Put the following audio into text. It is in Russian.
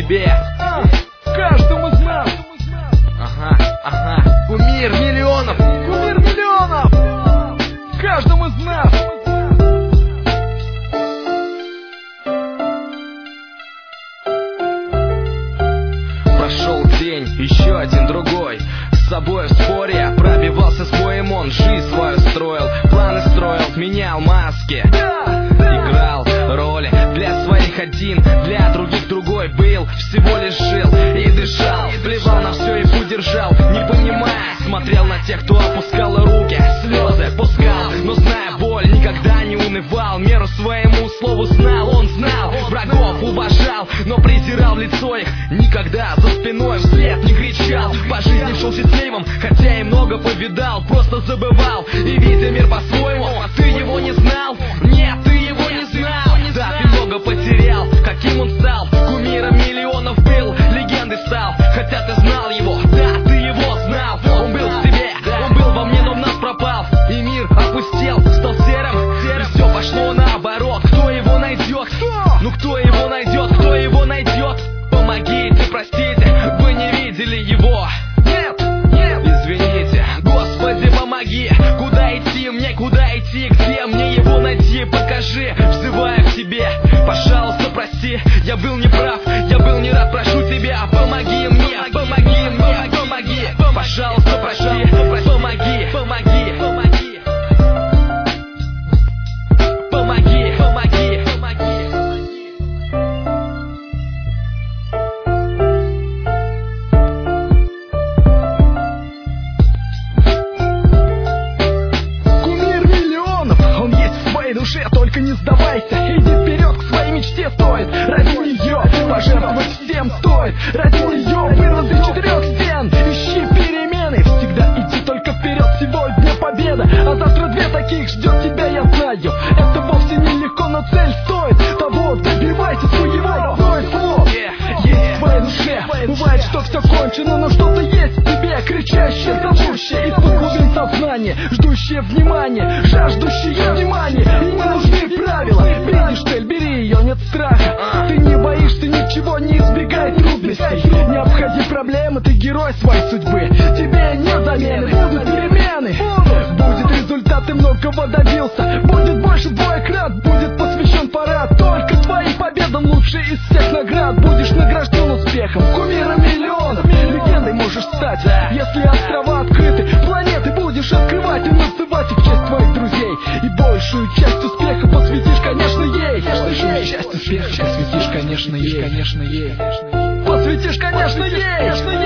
тебе. Каждому из нас. Ага. Кумир миллионов. Кумир миллионов. Каждому из нас. Прошел день, еще один другой. С собой в споре я пробивался с боем, он жизнь свою строил, планы строил, менял маски, играл роли для своих один, для других другой был, всего лишь жил и дышал, плевал на все и путь держал, не понимая, смотрел на тех, кто опускал руки, слезы пускал, но зная боль, никогда не унывал, меру своему слову знал, он знал, врагов уважал, но презирал лицо их, никогда за спиной вслед не кричал, по жизни шел счастливым, хотя и много повидал, просто забывал и видя мир по-своему. Ты его не знал? Нет, ты его не знал. Да, ты много потерял, каким он стал, кумиром миллионов был, легендой стал, хотя ты знал его, да, ты его знал. Он был в тебе, он был во мне, но в нас пропал, и мир опустел, стал серым, и все пошло наоборот. Кто его найдет? Ну кто его найдет? Кто его найдет? Помогите, простите, вы не видели его. Извините, Господи, помоги. Куда идти мне, куда идти, где мне его найти? Покажи, взываю к тебе. Пожалуйста, прости, я был неправ, я был не рад, прошу тебя. Помоги мне, помоги мне, помоги. Пожалуйста, прости, помоги, помоги, помоги. Помоги, помоги, помоги. Душе, только не сдавайся, иди вперед к своей мечте, стоит ради нее пожертвовать всем, стоит ради нее вырваться из четырех стен. Ищи перемены, всегда иди только вперед, сегодня победа, а завтра две таких ждет тебя, я знаю. Это вовсе не легко, но цель стоит того, добивайся своего, одно из слов есть в твоей душе. Бывает, что все кончено, но что-то есть в тебе, кричащее, зовущее из-под глубин сознания, ждущее внимания, жаждущее внимания. И не нужны правила, видишь цель, бери ее, нет страха. Ты не боишься ничего, не избегай трудностей, не обходи проблемы, ты герой своей судьбы. Тебе нет замены, будут перемены, будет результат, ты многого добился, будет больше твоих крат, будет посвящен парад только твоим победам, лучший из всех наград. Будешь награжден успехом, кумиром миллионов, легендой можешь стать, если острова открыты, планеты будешь открывать и называть их в честь твоих друзей. И большую часть успеха посвятишь, конечно, ей. Большую часть успеха посвятишь, конечно, ей. Посвятишь, конечно, ей.